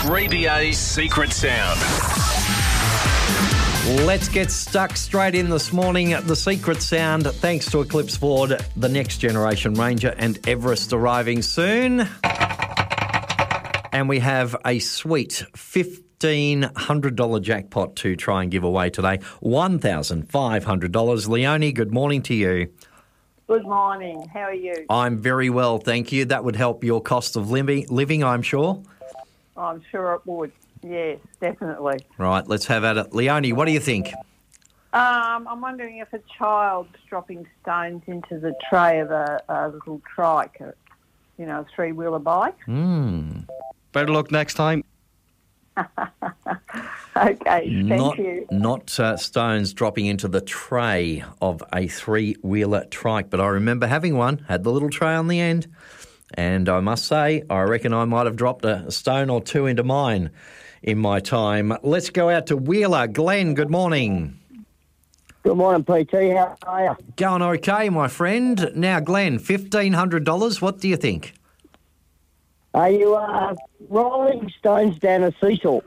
3BA's Secret Sound. Let's get stuck straight in this morning. The Secret Sound, thanks to Eclipse Ford, the next generation Ranger and Everest arriving soon. And we have a sweet $1,500 jackpot to try and give away today. $1,500. Leonie, good morning to you. Good morning. How are you? I'm very well, thank you. That would help your cost of living, I'm sure. I'm sure it would. Yes, definitely. Right, let's have at it. Leonie, what do you think? I'm wondering if a child's dropping stones into the tray of a little trike, a three-wheeler bike. Better luck next time. Okay, thank you. Not stones dropping into the tray of a three-wheeler trike, but I remember having one, had the little tray on the end, and I must say, I reckon I might have dropped a stone or two into mine in my time. Let's go out to Wheeler. Glenn, good morning. Good morning, PT. How are you? Going okay, my friend. Now, Glenn, $1,500, what do you think? Are you rolling stones down a seesaw?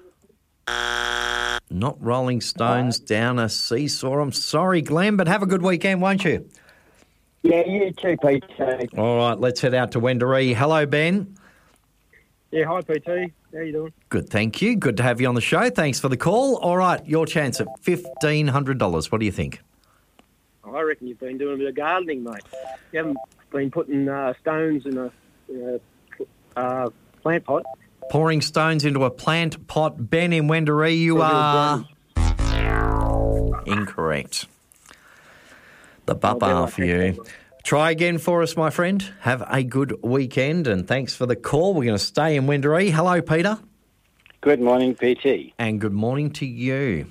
Not rolling stones down a seesaw. I'm sorry, Glenn, but have a good weekend, won't you? Yeah, you too, PT. All right, let's head out to Wendouree. Hello, Ben. Yeah, hi PT. How you doing? Good, thank you. Good to have you on the show. Thanks for the call. All right, your chance at $1,500. What do you think? I reckon you've been doing a bit of gardening, mate. You haven't been putting stones in a plant pot. Pouring stones into a plant pot. Ben in Wendouree, you are incorrect. The bupper for you. Try again for us, my friend. Have a good weekend, and thanks for the call. We're going to stay in Wendouree. Hello, Peter. Good morning, PT. And good morning to you.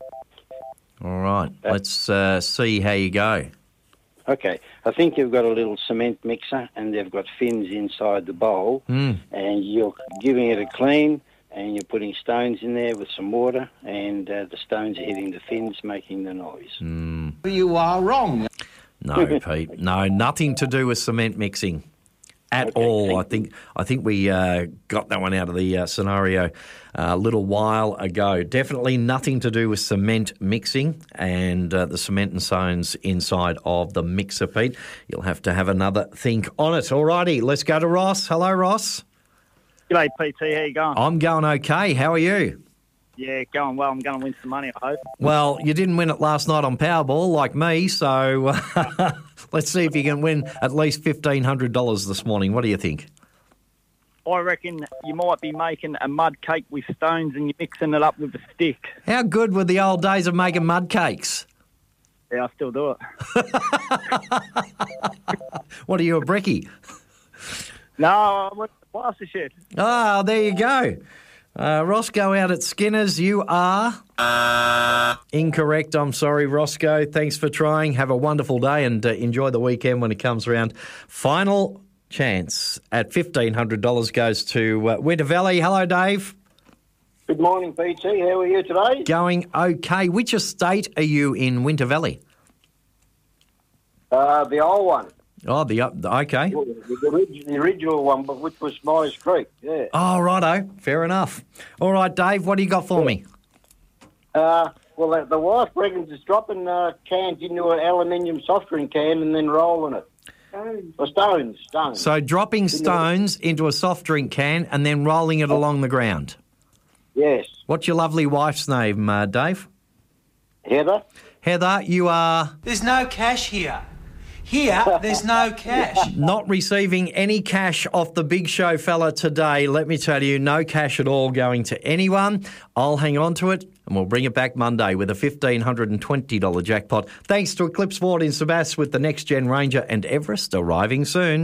All right, let's see how you go. Okay, I think you've got a little cement mixer and they've got fins inside the bowl and you're giving it a clean and you're putting stones in there with some water and the stones are hitting the fins, making the noise. You are wrong. No, Pete. No, nothing to do with cement mixing at all. I think we got that one out of the scenario a little while ago. Definitely nothing to do with cement mixing and the cement and stones inside of the mixer, Pete. You'll have to have another think on it. All righty, let's go to Ross. Hello, Ross. G'day, PT. How you going? I'm going okay. How are you? Yeah, going well. I'm going to win some money, I hope. Well, you didn't win it last night on Powerball like me, so let's see if you can win at least $1,500 this morning. What do you think? I reckon you might be making a mud cake with stones and you're mixing it up with a stick. How good were the old days of making mud cakes? Yeah, I still do it. What are you, a brekkie? No, I'm at the plaster shed. Ah, there you go. Roscoe out at Skinner's, you are incorrect. I'm sorry, Roscoe. Thanks for trying. Have a wonderful day and enjoy the weekend when it comes around. Final chance at $1,500 goes to Winter Valley. Hello, Dave. Good morning, PT. How are you today? Going okay. Which estate are you in Winter Valley? The old one. Oh, okay. The original one, but which was Myers Creek, yeah. Oh, righto. Fair enough. All right, Dave, what do you got for me? Well, the wife reckons it's dropping cans into an aluminium soft drink can and then rolling it. Stones. So dropping stones into a soft drink can and then rolling it along the ground. Yes. What's your lovely wife's name, Dave? Heather. Heather, you are... There's no cash here. Here, there's no cash. Not receiving any cash off the Big Show fella today. Let me tell you, no cash at all going to anyone. I'll hang on to it and we'll bring it back Monday with a $1,520 jackpot. Thanks to Eclipse Ford in Sebastian with the Next Gen Ranger and Everest arriving soon.